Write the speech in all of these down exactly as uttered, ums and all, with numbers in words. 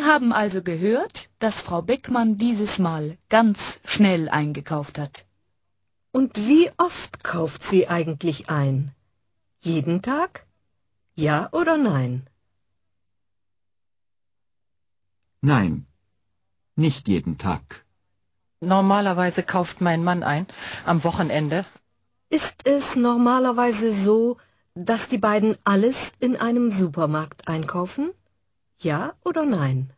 haben also gehört, dass Frau Beckmann dieses Mal ganz schnell eingekauft hat. Und wie oft kauft sie eigentlich ein? Jeden Tag? Ja oder nein? Nein, nicht jeden Tag. Normalerweise kauft mein Mann ein, am Wochenende. Ist es normalerweise so, dass die beiden alles in einem Supermarkt einkaufen? Ja oder nein?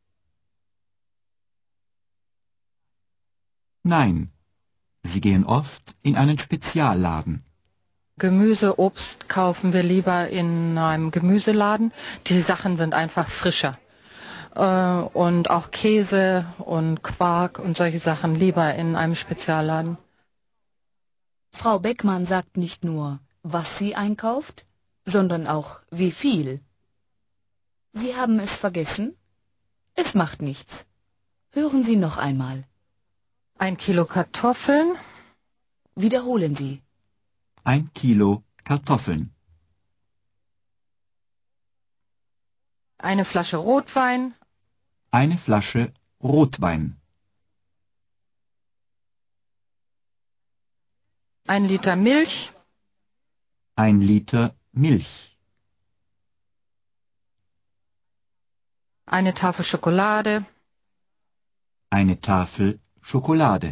Nein, sie gehen oft in einen Spezialladen. Gemüse, Obst kaufen wir lieber in einem Gemüseladen. Die Sachen sind einfach frischer. Äh, und auch Käse und Quark und solche Sachen lieber in einem Spezialladen. Frau Beckmann sagt nicht nur, was sie einkauft, sondern auch wie viel. Sie haben es vergessen? Es macht nichts. Hören Sie noch einmal. Ein Kilo Kartoffeln. Wiederholen Sie. Ein Kilo Kartoffeln. Eine Flasche Rotwein. Eine Flasche Rotwein. Ein Liter Milch. Ein Liter Milch. Eine Tafel Schokolade. Eine Tafel Schokolade.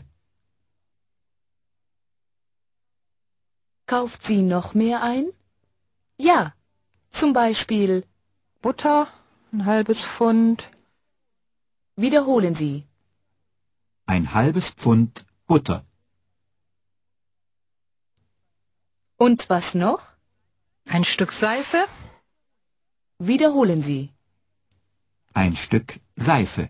Kauft sie noch mehr ein? Ja, zum Beispiel Butter, ein halbes Pfund. wiederholen Sie. Ein halbes Pfund Butter. Und was noch? Ein Stück Seife. Wiederholen Sie. Ein Stück Seife.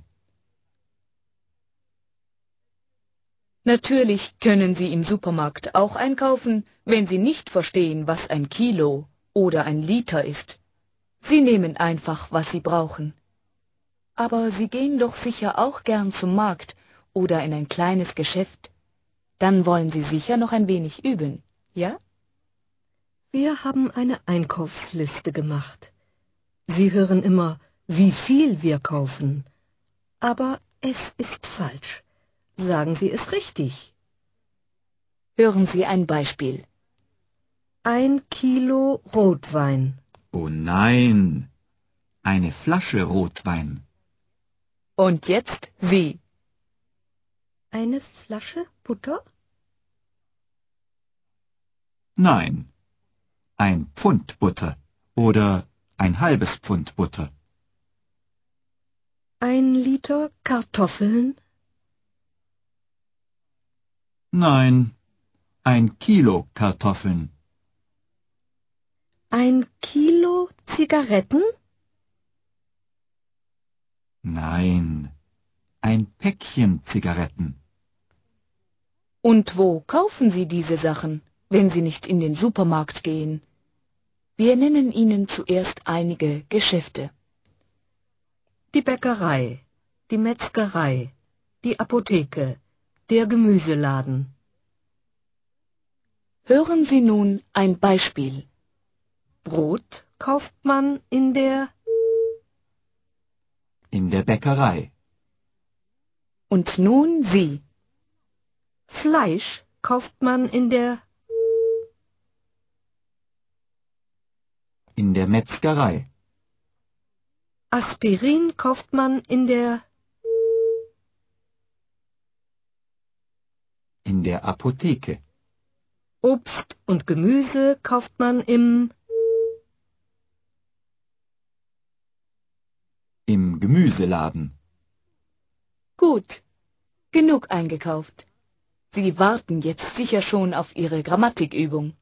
Natürlich können Sie im Supermarkt auch einkaufen, wenn Sie nicht verstehen, was ein Kilo oder ein Liter ist. Sie nehmen einfach, was Sie brauchen. Aber Sie gehen doch sicher auch gern zum Markt oder in ein kleines Geschäft. Dann wollen Sie sicher noch ein wenig üben, ja? Wir haben eine Einkaufsliste gemacht. Sie hören immer, wie viel wir kaufen. Aber es ist falsch. Sagen Sie es richtig. Hören Sie ein Beispiel. Ein Kilo Rotwein. Oh nein, eine Flasche Rotwein. Und jetzt Sie. Eine Flasche Butter? Nein, ein Pfund Butter oder ein halbes Pfund Butter. Ein Liter Kartoffeln? Nein, ein Kilo Kartoffeln. Ein Kilo Zigaretten? Nein, ein Päckchen Zigaretten. Und wo kaufen Sie diese Sachen, wenn Sie nicht in den Supermarkt gehen? Wir nennen Ihnen zuerst einige Geschäfte. Die Bäckerei, die Metzgerei, die Apotheke, der Gemüseladen. Hören Sie nun ein Beispiel. Brot kauft man in der... In der Bäckerei. Und nun Sie. Fleisch kauft man in der... In der Metzgerei. Aspirin kauft man in der... In der Apotheke. Obst und Gemüse kauft man im... Im Gemüseladen. Gut, genug eingekauft. Sie warten jetzt sicher schon auf Ihre Grammatikübung.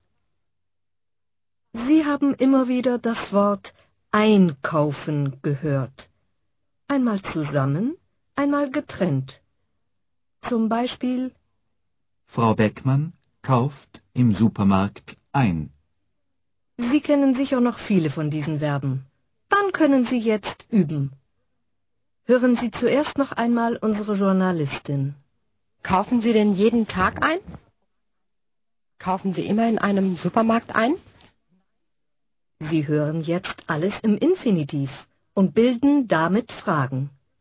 Sie haben immer wieder das Wort einkaufen gehört. Einmal zusammen, einmal getrennt. Zum Beispiel: Frau Beckmann kauft im Supermarkt ein. Sie kennen sicher noch viele von diesen Verben. Dann können Sie jetzt üben. Hören Sie zuerst noch einmal unsere Journalistin. Kaufen Sie denn jeden Tag ein? Kaufen Sie immer in einem Supermarkt ein? Sie hören jetzt alles im Infinitiv und bilden damit Fragen.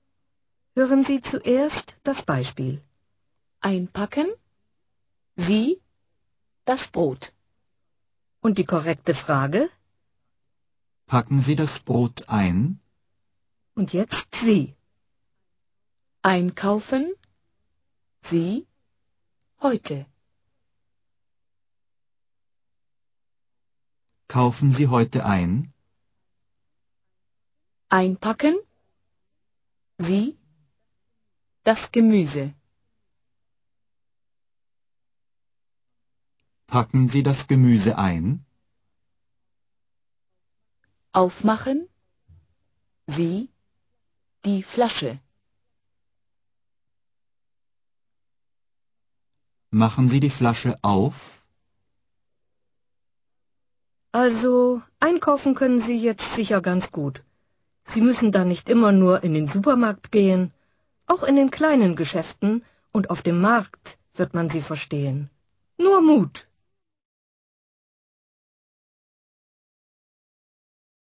Hören Sie zuerst das Beispiel. Einpacken. Sie. Das Brot. Und die korrekte Frage? Packen Sie das Brot ein? Und jetzt Sie. Einkaufen. Sie. Heute. Kaufen Sie heute ein? Einpacken. Sie. Das Gemüse. Packen Sie das Gemüse ein? Aufmachen. Sie. Die Flasche. Machen Sie die Flasche auf? Also, einkaufen können Sie jetzt sicher ganz gut. Sie müssen da nicht immer nur in den Supermarkt gehen. Auch in den kleinen Geschäften und auf dem Markt wird man Sie verstehen. Nur Mut!